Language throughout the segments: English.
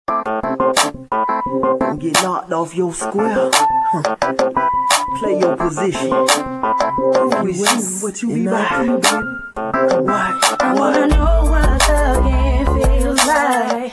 Don't get knocked off your square. Play your position. We see what you be riding, baby. I wanna know what thuggin' feels like.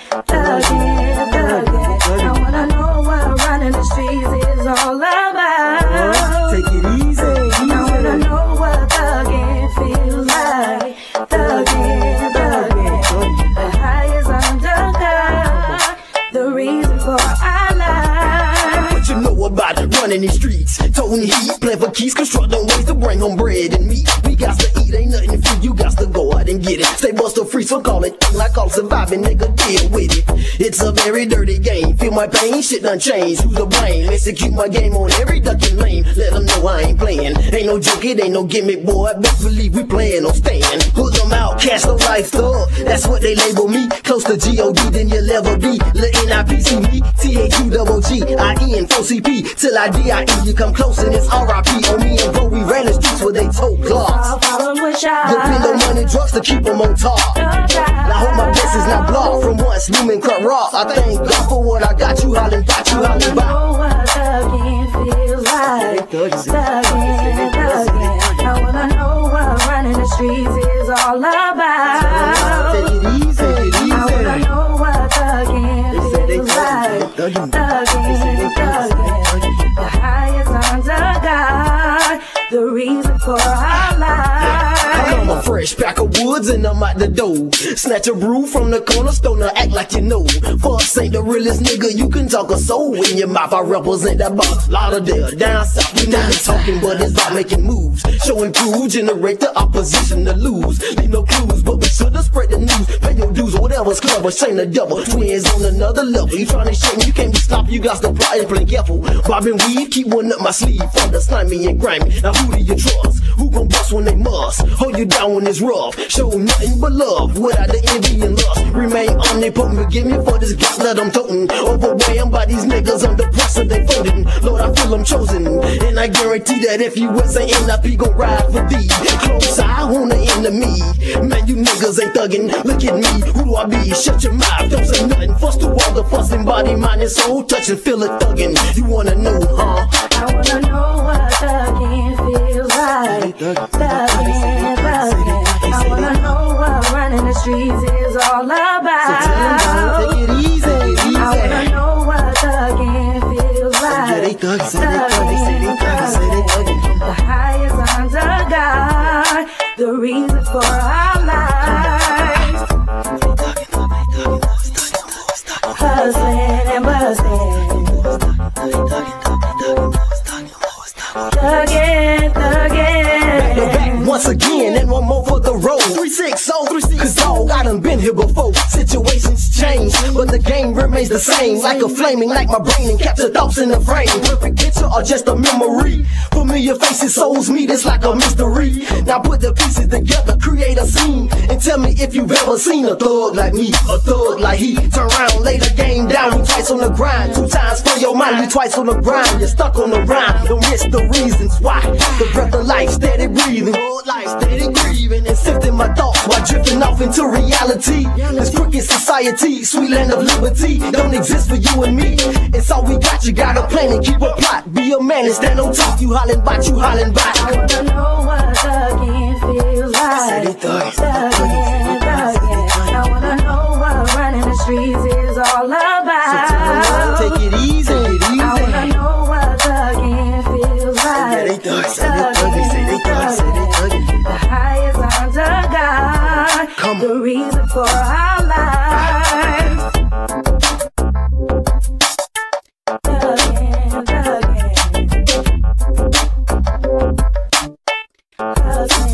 Thuggin'. I wanna know what running the streets is all about. Take it easy. I wanna know what thuggin' feels like. Thuggin'. The highest underdog. The reason for our life. What you know about it, running these streets? Toting heat, playing for keys, constructing ways to bring home bread and meat. We got to eat, ain't nothing free, you got to go out and get it. Stay buster free, so call it thing like all surviving, nigga, deal with it. It's a very dirty game, feel my pain, shit done changed. Who's to blame? Execute my game on every ducking lane. Let them know I ain't playing. Ain't no joke, it ain't no gimmick, boy. Best believe we playing on stand. Hood them out, cash no life thug. That's what they label me. Close to G-O-D than you'll ever be. Lil' N-I-P-C me, T-H-U-G-G-I-N, 4-C-P. Till I D-I-E, you come close and it's R.I.P. On me and bro, we ran the streets where they told Glocks. Depend on money, drugs to keep them on top. I hope my blessings not blocked from once Lumen cut rock. I thank God for what I got. You hollin' back, you hollin' back. I know what thuggin' feels like. Thuggin'. I wanna know what running the streets is all about. Take it easy. I wanna know what thuggin' feels like. Thuggin'. The highest underdog. The reason for our life. I'm a fresh pack of woods and I'm out the door. Snatch a brew from the corner store, now act like you know. Fuss ain't the realest nigga, you can talk a soul in your mouth. I represent that boss. Lauderdale, down south, we not talking, but it's about making moves. Showing proof, generate the opposition to lose. Leave no clues, but be sure to spread the news. Pay your dues, whatever's clever, shame the double. Twins on another level, you trying to shame, you can't be stopped, you got to play and play careful. Bobbing weed, keep one up my sleeve, from the slimy and grimy. Now who do you trust? Who gon' bust when they must? Hold you down when it's rough. Show nothing but love without the envy and lust. Remain omnipotent. Forgive me for this gas that I'm toting. Overwhelmed by these niggas under pressure, they voting. Lord, I feel I'm chosen, and I guarantee that if you was an NIP, gon' ride for thee. Close eye on the enemy. Man, you niggas ain't thuggin'. Look at me, who do I be? Shut your mouth, don't say nothing. Fuss through all the fussing, body, mind, and soul. Touch and feel it thuggin'. You wanna know, huh? I wanna know what thuggin' feels like. Thuggin'. I wanna know what running the streets is all about. Take it easy. I wanna know what thuggin' feels like. Thuggin'. The highest underdog. The reason for our lives. Hustling and busting. Thuggin'. Once again, and one more for the road. 360, cause dog, I done been here before. Situations change, but the game remains the same. Like a flaming, like my brain, and capture thoughts in the frame. Perfect picture or just a memory. Familiar faces, souls meet, it's like a mystery. Now put the pieces together, create a scene, and tell me if you've ever seen a thug like me, a thug like he. Turn around, lay the game down, you twice on the grind. 2 times for your mind, you twice on the grind. You're stuck on the rhyme, don't miss the reasons why. The breath of life, steady breathing. Life, steady grieving and sifting my thoughts while drifting off into reality. This crooked society, sweet land of liberty, don't exist for you and me. It's all we got, you got a plan and keep a plot. Be a man and stand on top, you hollin' back, you hollin' back. I wanna know what thuggin' feels like. Thuggin'. I wanna know what running the streets is all about. Take it easy. I wanna know what thuggin' feels like. The highest underdog. The reason for our lives. Thuggin'.